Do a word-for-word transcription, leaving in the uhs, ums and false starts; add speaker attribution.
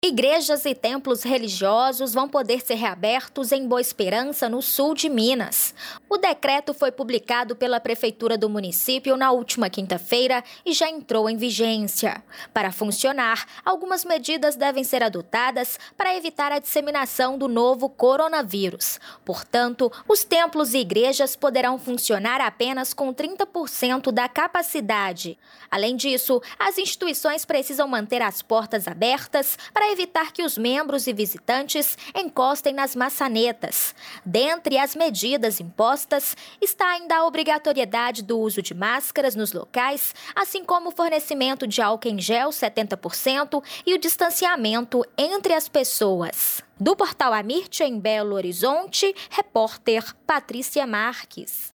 Speaker 1: Igrejas e templos religiosos vão poder ser reabertos em Boa Esperança, no sul de Minas. O decreto foi publicado pela Prefeitura do município na última quinta-feira e já entrou em vigência. Para funcionar, algumas medidas devem ser adotadas para evitar a disseminação do novo coronavírus. Portanto, os templos e igrejas poderão funcionar apenas com trinta por cento da capacidade. Além disso, as instituições precisam manter as portas abertas para evitar que os membros e visitantes encostem nas maçanetas. Dentre as medidas impostas está ainda a obrigatoriedade do uso de máscaras nos locais, assim como o fornecimento de álcool em gel setenta por cento e o distanciamento entre as pessoas. Do portal Amirte, em Belo Horizonte, repórter Patrícia Marques.